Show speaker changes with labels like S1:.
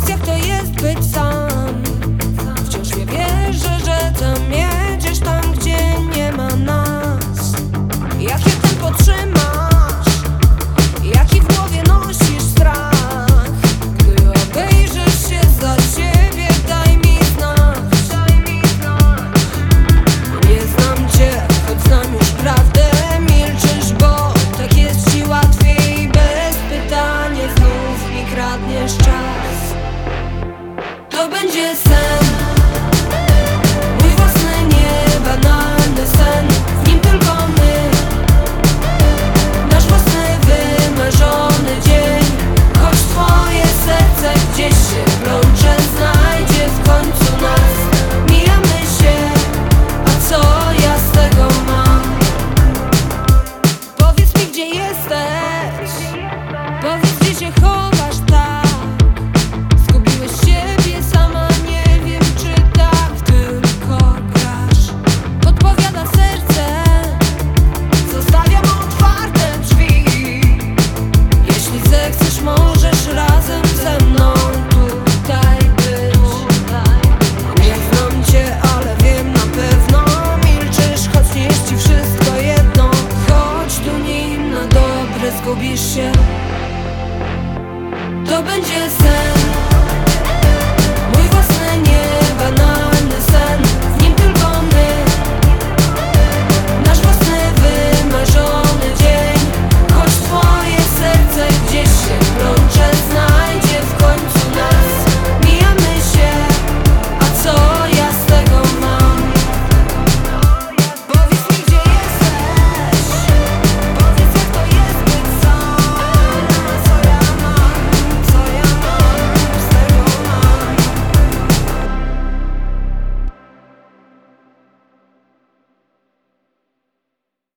S1: Powiedz, jak to jest być sam. Wciąż nie wierzę, że tam jedziesz, tam gdzie nie ma nas. Jakie tempo trzymasz, jaki w głowie nosisz strach. Gdy obejrzysz się za siebie, daj mi znać. Nie znam cię, choć znam już prawdę. Milczysz, bo tak jest ci łatwiej. Bez pytania znów mi kradniesz czas. To będzie